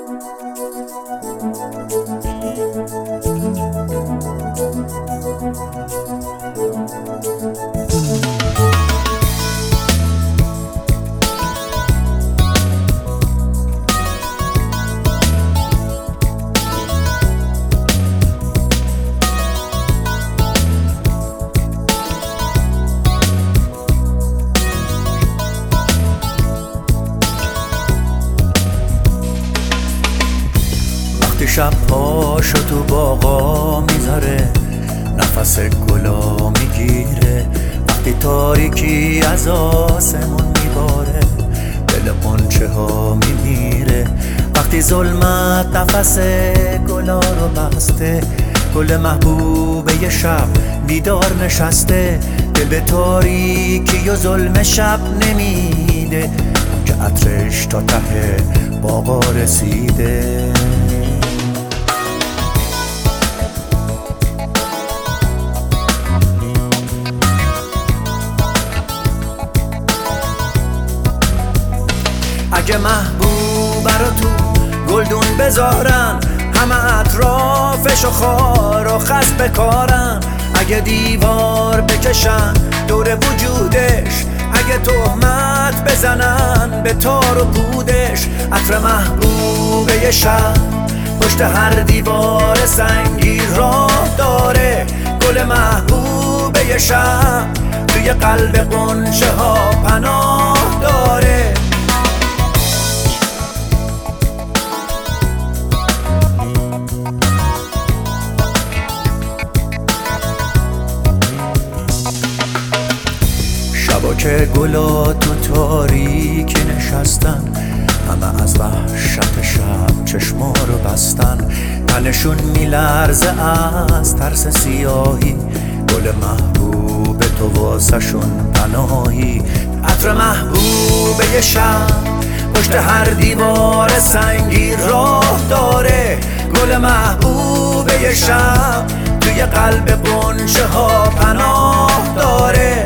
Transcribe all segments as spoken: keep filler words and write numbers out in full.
شب پاشو تو باغا میذاره، نفس گلا میگیره، وقتی تاریکی از آسمون میباره، دل غنچه ها میمیره، وقتی ظلمت نفس گلا رو بسته، گل محبوبه شب بیدار نشسته، دل به تاریکی و ظلم شب نمیده که عطرش تا ته باغا رسیده. اگه محبوبه رو تو گلدون بذارن، همه اطرافشو خار و خس بکارن، اگه دیوار بکشن دور وجودش، اگه تهمت بزنن به تار و پودش، عطر محبوبه شب پشت هر دیوار سنگی راه داره، گل محبوبه شب توی قلب غنچه ها پناه داره. شبا که گلا تو تاریکی نشستن، همه از وحشت شب چشما رو بستن، تنشون میلرزه از ترس سیاهی، گل محبوب تو واسه شون پناهی، عطر محبوبه شب پشت هر دیوار سنگی راه داره، گل محبوبه شب توی قلب غنچه ها پناه داره.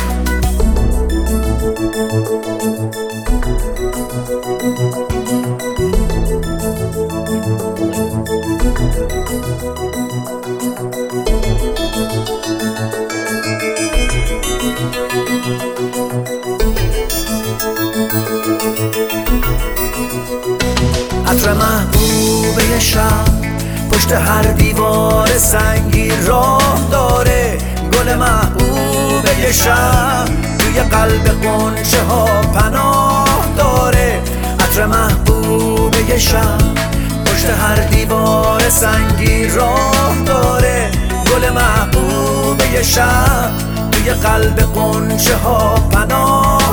عطر محبوبه شب پشت هر دیوار سنگی راه داره، گل محبوبه شب توی قلب غنچه ها پناه داره، عطر محبوبه شب پشت هر دیوار سنگی راه داره، گل محبوبه شب توی قلب غنچه ها پناه